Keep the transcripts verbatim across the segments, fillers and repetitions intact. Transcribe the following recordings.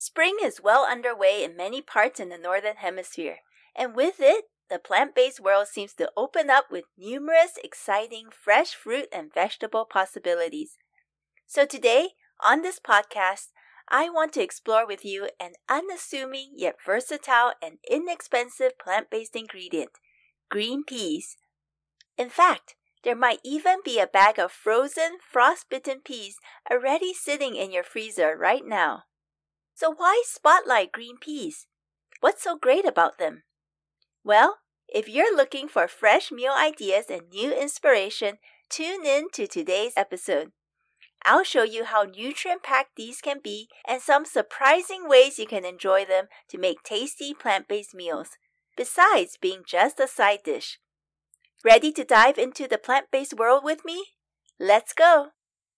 Spring is well underway in many parts in the Northern Hemisphere, and with it, the plant-based world seems to open up with numerous exciting fresh fruit and vegetable possibilities. So today, on this podcast, I want to explore with you an unassuming yet versatile and inexpensive plant-based ingredient, green peas. In fact, there might even be a bag of frozen, frost-bitten peas already sitting in your freezer right now. So why spotlight green peas? What's so great about them? Well, if you're looking for fresh meal ideas and new inspiration, tune in to today's episode. I'll show you how nutrient-packed these can be and some surprising ways you can enjoy them to make tasty plant-based meals, besides being just a side dish. Ready to dive into the plant-based world with me? Let's go!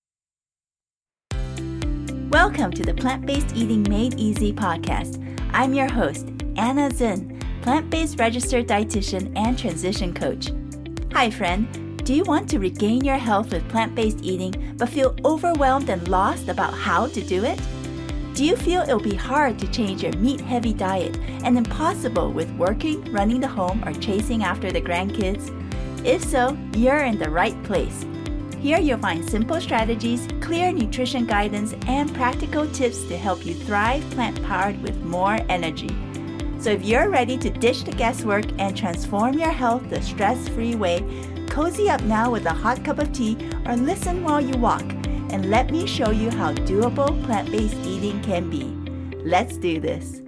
Welcome to the Plant-Based Eating Made Easy podcast. I'm your host, Anna Zinn, plant-based registered dietitian and transition coach. Hi friend, do you want to regain your health with plant-based eating but feel overwhelmed and lost about how to do it? Do you feel it'll be hard to change your meat-heavy diet and impossible with working, running the home, or chasing after the grandkids? If so, you're in the right place. Here you'll find simple strategies, clear nutrition guidance, and practical tips to help you thrive plant-powered with more energy. So if you're ready to ditch the guesswork and transform your health the stress-free way, cozy up now with a hot cup of tea or listen while you walk, and let me show you how doable plant-based eating can be. Let's do this.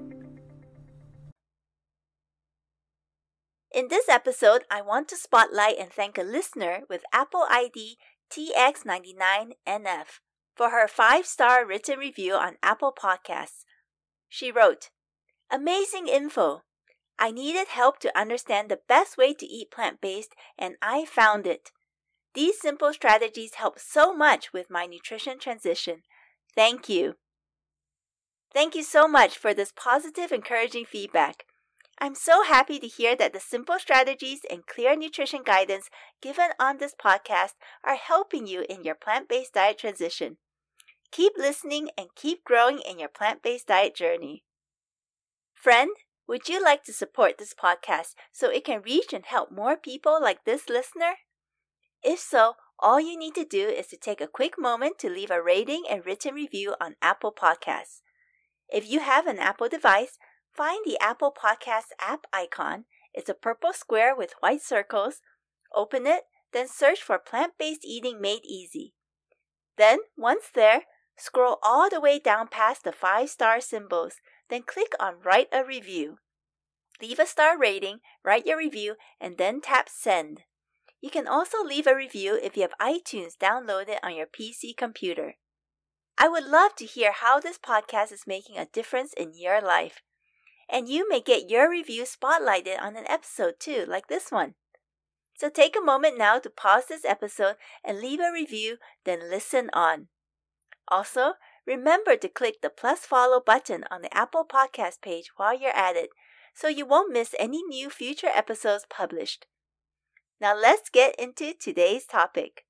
In this episode, I want to spotlight and thank a listener with Apple I D T X ninety-nine N F for her five-star written review on Apple Podcasts. She wrote, "Amazing info. I needed help to understand the best way to eat plant-based, and I found it. These simple strategies help so much with my nutrition transition. Thank you." Thank you so much for this positive, encouraging feedback. I'm so happy to hear that the simple strategies and clear nutrition guidance given on this podcast are helping you in your plant-based diet transition. Keep listening and keep growing in your plant-based diet journey. Friend, would you like to support this podcast so it can reach and help more people like this listener? If so, all you need to do is to take a quick moment to leave a rating and written review on Apple Podcasts. If you have an Apple device, find the Apple Podcasts app icon. It's a purple square with white circles. Open it, then search for Plant-Based Eating Made Easy. Then, once there, scroll all the way down past the five-star symbols, then click on Write a Review. Leave a star rating, write your review, and then tap Send. You can also leave a review if you have iTunes downloaded on your P C computer. I would love to hear how this podcast is making a difference in your life. And you may get your review spotlighted on an episode too, like this one. So take a moment now to pause this episode and leave a review, then listen on. Also, remember to click the plus follow button on the Apple Podcast page while you're at it, so you won't miss any new future episodes published. Now let's get into today's topic.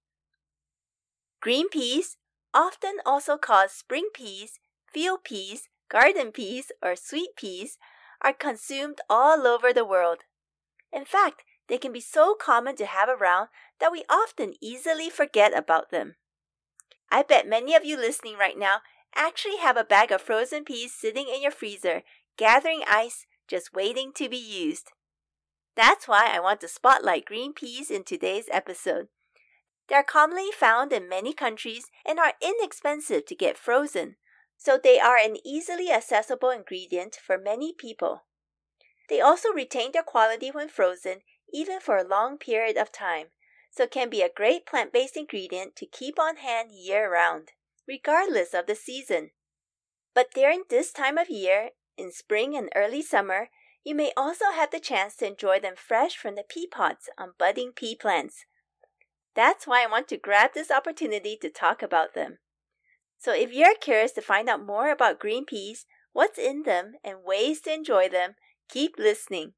Green peas, often also called spring peas, field peas, garden peas, or sweet peas, are consumed all over the world. In fact, they can be so common to have around that we often easily forget about them. I bet many of you listening right now actually have a bag of frozen peas sitting in your freezer, gathering ice, just waiting to be used. That's why I want to spotlight green peas in today's episode. They are commonly found in many countries and are inexpensive to get frozen, so they are an easily accessible ingredient for many people. They also retain their quality when frozen, even for a long period of time, so can be a great plant-based ingredient to keep on hand year-round, regardless of the season. But during this time of year, in spring and early summer, you may also have the chance to enjoy them fresh from the pea pods on budding pea plants. That's why I want to grab this opportunity to talk about them. So if you're curious to find out more about green peas, what's in them, and ways to enjoy them, keep listening.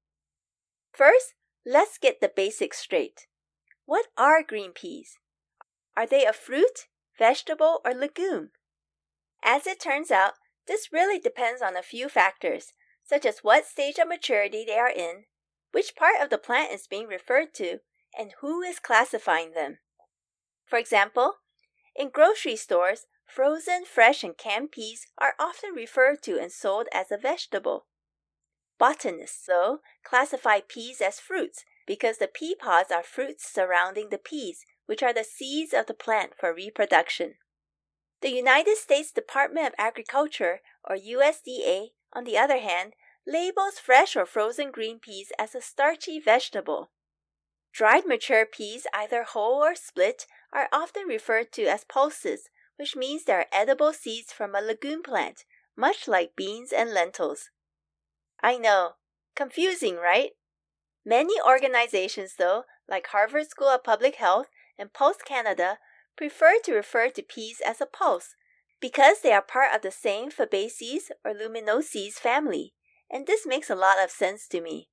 First, let's get the basics straight. What are green peas? Are they a fruit, vegetable, or legume? As it turns out, This really depends on a few factors, such as what stage of maturity they are in, which part of the plant is being referred to, and who is classifying them. For example, in grocery stores, frozen, fresh, and canned peas are often referred to and sold as a vegetable. Botanists, though, classify peas as fruits because the pea pods are fruits surrounding the peas, which are the seeds of the plant for reproduction. The United States Department of Agriculture, or U S D A, on the other hand, labels fresh or frozen green peas as a starchy vegetable. Dried mature peas, either whole or split, are often referred to as pulses, which means they are edible seeds from a legume plant, much like beans and lentils. I know, confusing, right? Many organizations, though, like Harvard School of Public Health and Pulse Canada, prefer to refer to peas as a pulse because they are part of the same Fabaceae or Luminoses family, and this makes a lot of sense to me.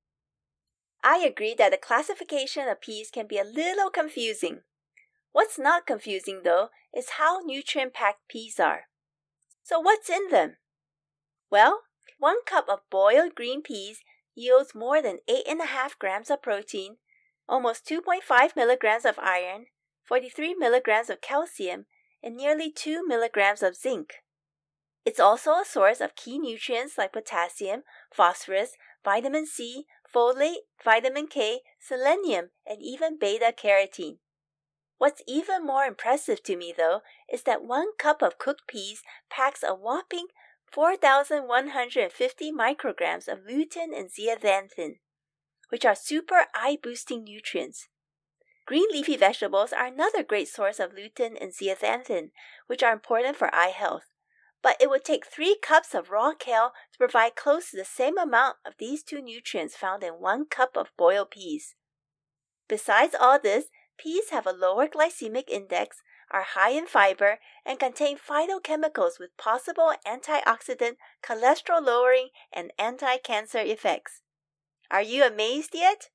I agree that the classification of peas can be a little confusing. What's not confusing, though, is how nutrient-packed peas are. So what's in them? Well, one cup of boiled green peas yields more than eight point five grams of protein, almost two point five milligrams of iron, forty-three milligrams of calcium, and nearly two milligrams of zinc. It's also a source of key nutrients like potassium, phosphorus, vitamin C, folate, vitamin K, selenium, and even beta-carotene. What's even more impressive to me, though, is that one cup of cooked peas packs a whopping four thousand one hundred fifty micrograms of lutein and zeaxanthin, which are super eye-boosting nutrients. Green leafy vegetables are another great source of lutein and zeaxanthin, which are important for eye health. But it would take three cups of raw kale to provide close to the same amount of these two nutrients found in one cup of boiled peas. Besides all this, peas have a lower glycemic index, are high in fiber, and contain phytochemicals with possible antioxidant, cholesterol-lowering, and anti-cancer effects. Are you amazed yet?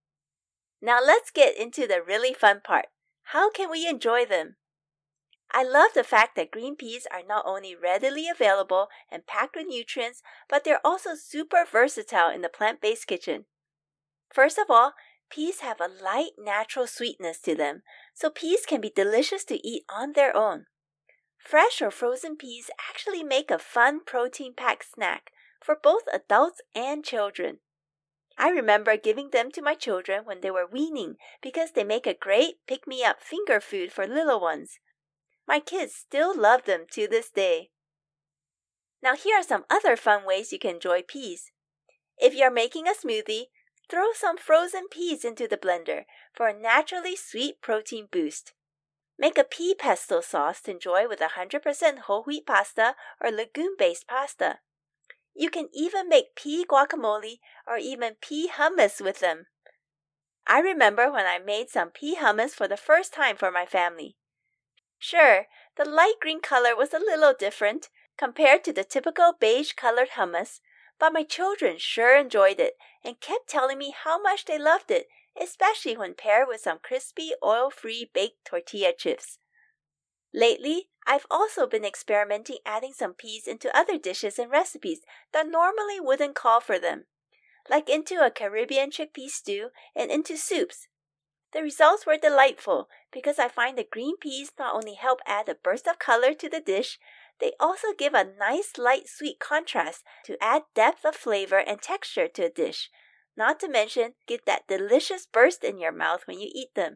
Now let's get into the really fun part. How can we enjoy them? I love the fact that green peas are not only readily available and packed with nutrients, but they're also super versatile in the plant-based kitchen. First of all, peas have a light, natural sweetness to them, so peas can be delicious to eat on their own. Fresh or frozen peas actually make a fun protein-packed snack for both adults and children. I remember giving them to my children when they were weaning because they make a great pick-me-up finger food for little ones. My kids still love them to this day. Now here are some other fun ways you can enjoy peas. If you're making a smoothie, throw some frozen peas into the blender for a naturally sweet protein boost. Make a pea pesto sauce to enjoy with one hundred percent whole wheat pasta or legume-based pasta. You can even make pea guacamole or even pea hummus with them. I remember when I made some pea hummus for the first time for my family. Sure, the light green color was a little different compared to the typical beige-colored hummus, but my children sure enjoyed it and kept telling me how much they loved it, especially when paired with some crispy, oil-free baked tortilla chips. Lately, I've also been experimenting adding some peas into other dishes and recipes that normally wouldn't call for them, like into a Caribbean chickpea stew and into soups. The results were delightful because I find the green peas not only help add a burst of color to the dish, they also give a nice light sweet contrast to add depth of flavor and texture to a dish, not to mention get that delicious burst in your mouth when you eat them.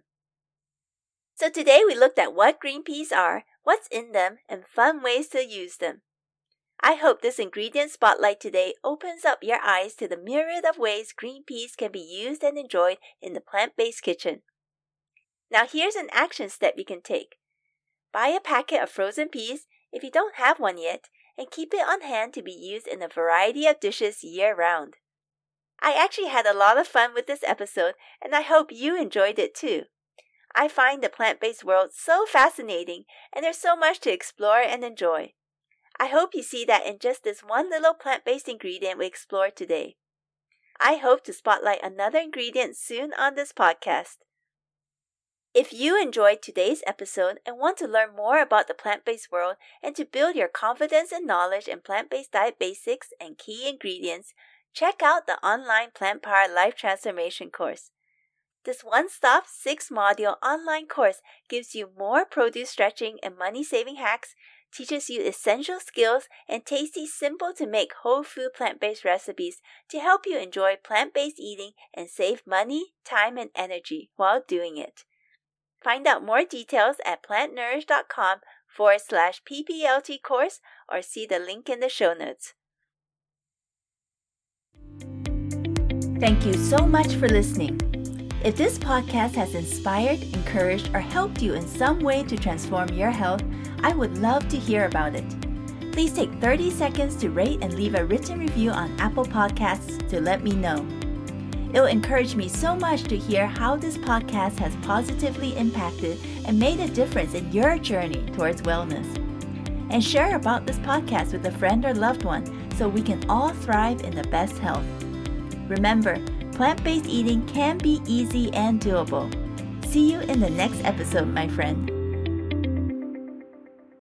So today we looked at what green peas are, what's in them, and fun ways to use them. I hope this ingredient spotlight today opens up your eyes to the myriad of ways green peas can be used and enjoyed in the plant-based kitchen. Now here's an action step you can take. Buy a packet of frozen peas if you don't have one yet, and keep it on hand to be used in a variety of dishes year-round. I actually had a lot of fun with this episode, and I hope you enjoyed it too. I find the plant-based world so fascinating, and there's so much to explore and enjoy. I hope you see that in just this one little plant-based ingredient we explored today. I hope to spotlight another ingredient soon on this podcast. If you enjoyed today's episode and want to learn more about the plant-based world and to build your confidence and knowledge in plant-based diet basics and key ingredients, check out the online Plant Power Life Transformation course. This one-stop, six-module online course gives you more produce stretching and money-saving hacks, teaches you essential skills, and tasty, simple-to-make whole food plant-based recipes to help you enjoy plant-based eating and save money, time, and energy while doing it. Find out more details at plantnourish.com forward slash PPLT course or see the link in the show notes. Thank you so much for listening. If this podcast has inspired, encouraged, or helped you in some way to transform your health, I would love to hear about it. Please take thirty seconds to rate and leave a written review on Apple Podcasts to let me know. It will encourage me so much to hear how this podcast has positively impacted and made a difference in your journey towards wellness. And share about this podcast with a friend or loved one so we can all thrive in the best health. Remember, plant-based eating can be easy and doable. See you in the next episode, my friend.